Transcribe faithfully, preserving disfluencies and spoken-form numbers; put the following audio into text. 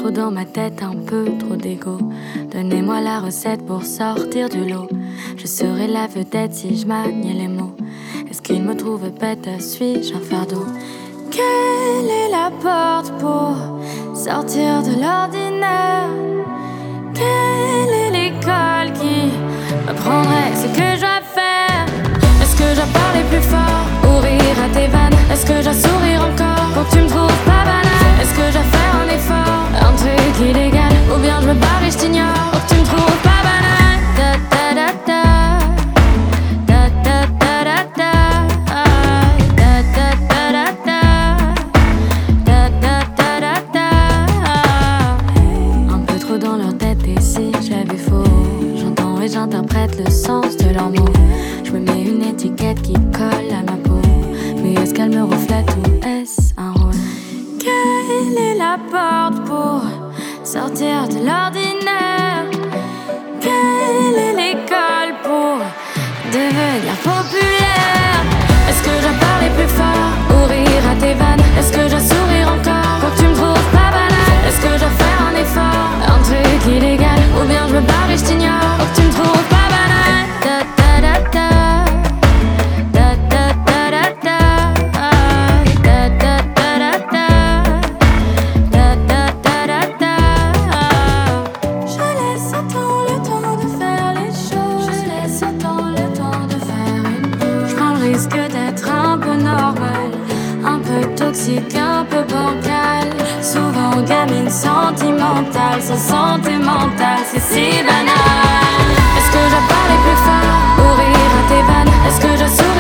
trop dans ma tête, un peu trop d'ego. Donnez-moi la recette pour sortir du lot. Je serai la vedette si je maniais les mots. Est-ce qu'ils me trouvent bête, suis-je un fardeau? Quelle est la porte pour sortir de l'ordinaire? Quelle est l'école qui m'apprendrait ce que je dois faire? Est-ce que je dois parler plus fort ou rire à tes vannes? Est-ce que je dois sourire encore pour que tu me trouves pas banale? Est-ce que je dois faire un effort, un truc illégal? Ou bien je me barre et je t'ignore pour que tu me trouves pas banale? Da da da da. Da da da da da. Da da da da da. Da da da da da. Un peu trop dans leur tête et si j'avais faux, j'entends et j'interprète le sens de leurs mots. Je me mets une étiquette qui colle à ma peau. Mais est-ce qu'elle me reflète ou est-ce un rôle? Quelle est la porte pour sortir de l'ordinaire? Quelle est l'école pour devenir populaire? Est-ce que je dois parler plus fort ou rire à tes vannes? Est-ce que je dois sourire encore pour que tu me trouves pas banale? Est-ce que je dois faire un effort, un truc illégal? Ou bien je me barre et je t'ignore pour que tu me trouves pas banale? Da da da da. Da da da da da. Da da da da da. Da da da da da. Je laisse au temps le temps de faire les choses. Je laisse au temps le temps de faire une pause. Je prends le risque d'être un peu normal, un peu toxique, un peu bancal. Souvent gamine sentimentale, sans santé mentale, c'est si banal. Est-ce que je dois parler plus fort ou rire à tes vannes? Est-ce que je souris